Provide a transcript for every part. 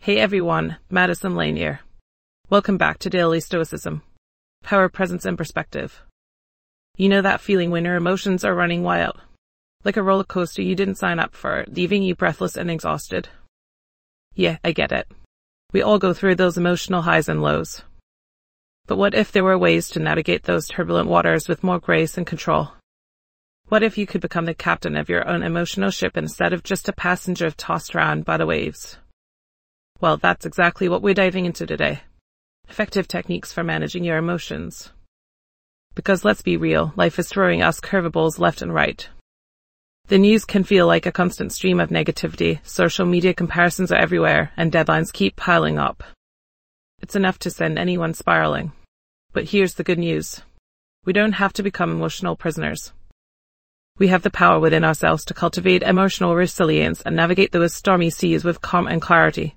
Hey everyone, Madison Lane here. Welcome back to Daily Stoicism. Power, presence, and perspective. You know that feeling when your emotions are running wild? Like a roller coaster you didn't sign up for, leaving you breathless and exhausted. Yeah, I get it. We all go through those emotional highs and lows. But what if there were ways to navigate those turbulent waters with more grace and control? What if you could become the captain of your own emotional ship instead of just a passenger tossed around by the waves? Well, that's exactly what we're diving into today. Effective techniques for managing your emotions. Because let's be real, life is throwing us curveballs left and right. The news can feel like a constant stream of negativity, social media comparisons are everywhere, and deadlines keep piling up. It's enough to send anyone spiraling. But here's the good news. We don't have to become emotional prisoners. We have the power within ourselves to cultivate emotional resilience and navigate those stormy seas with calm and clarity.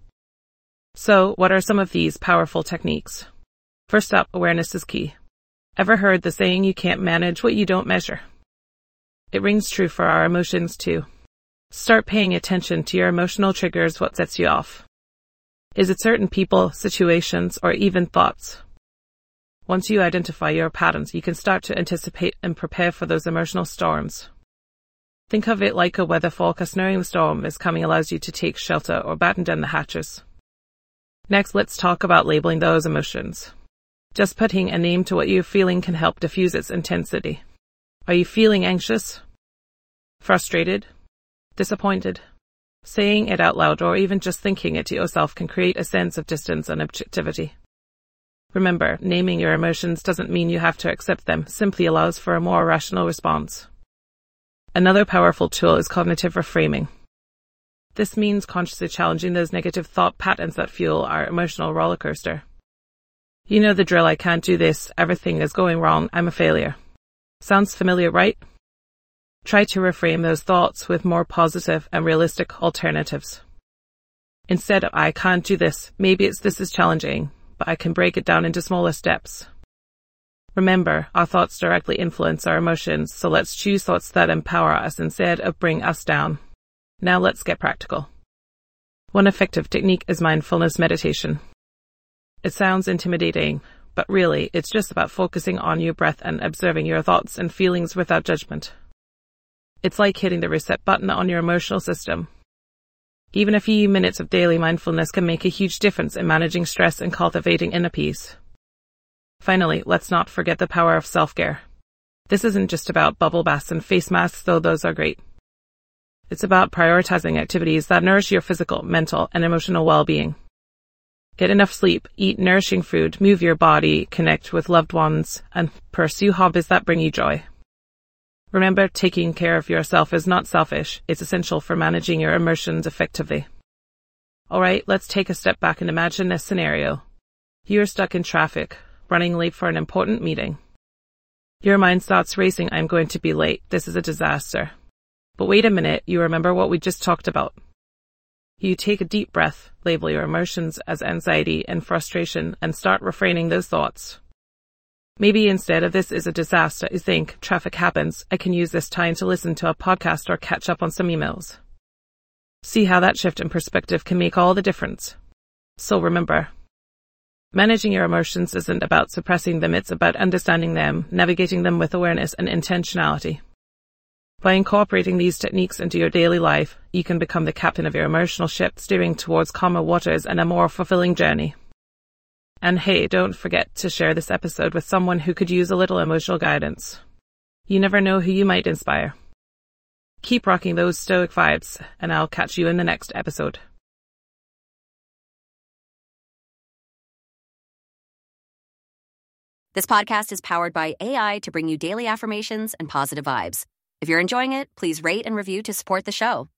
So, what are some of these powerful techniques? First up, awareness is key. Ever heard the saying, you can't manage what you don't measure? It rings true for our emotions too. Start paying attention to your emotional triggers, what sets you off. Is it certain people, situations, or even thoughts? Once you identify your patterns, you can start to anticipate and prepare for those emotional storms. Think of it like a weather forecast. Knowing the storm is coming allows you to take shelter or batten down the hatches. Next, let's talk about labeling those emotions. Just putting a name to what you're feeling can help diffuse its intensity. Are you feeling anxious? Frustrated? Disappointed? Saying it out loud or even just thinking it to yourself can create a sense of distance and objectivity. Remember, naming your emotions doesn't mean you have to accept them, simply allows for a more rational response. Another powerful tool is cognitive reframing. This means consciously challenging those negative thought patterns that fuel our emotional roller coaster. You know the drill, I can't do this, everything is going wrong, I'm a failure. Sounds familiar, right? Try to reframe those thoughts with more positive and realistic alternatives. Instead of I can't do this, maybe it's this is challenging, but I can break it down into smaller steps. Remember, our thoughts directly influence our emotions, so let's choose thoughts that empower us instead of bring us down. Now let's get practical. One effective technique is mindfulness meditation. It sounds intimidating, but really, it's just about focusing on your breath and observing your thoughts and feelings without judgment. It's like hitting the reset button on your emotional system. Even a few minutes of daily mindfulness can make a huge difference in managing stress and cultivating inner peace. Finally, let's not forget the power of self-care. This isn't just about bubble baths and face masks, though those are great. It's about prioritizing activities that nourish your physical, mental, and emotional well-being. Get enough sleep, eat nourishing food, move your body, connect with loved ones, and pursue hobbies that bring you joy. Remember, taking care of yourself is not selfish, it's essential for managing your emotions effectively. Alright, let's take a step back and imagine this scenario. You're stuck in traffic, running late for an important meeting. Your mind starts racing, I'm going to be late, this is a disaster. But wait a minute, you remember what we just talked about. You take a deep breath, label your emotions as anxiety and frustration, and start refraining those thoughts. Maybe instead of this is a disaster, you think, traffic happens, I can use this time to listen to a podcast or catch up on some emails. See how that shift in perspective can make all the difference. So remember, managing your emotions isn't about suppressing them, it's about understanding them, navigating them with awareness and intentionality. By incorporating these techniques into your daily life, you can become the captain of your emotional ship, steering towards calmer waters and a more fulfilling journey. And hey, don't forget to share this episode with someone who could use a little emotional guidance. You never know who you might inspire. Keep rocking those stoic vibes, and I'll catch you in the next episode. This podcast is powered by AI to bring you daily affirmations and positive vibes. If you're enjoying it, please rate and review to support the show.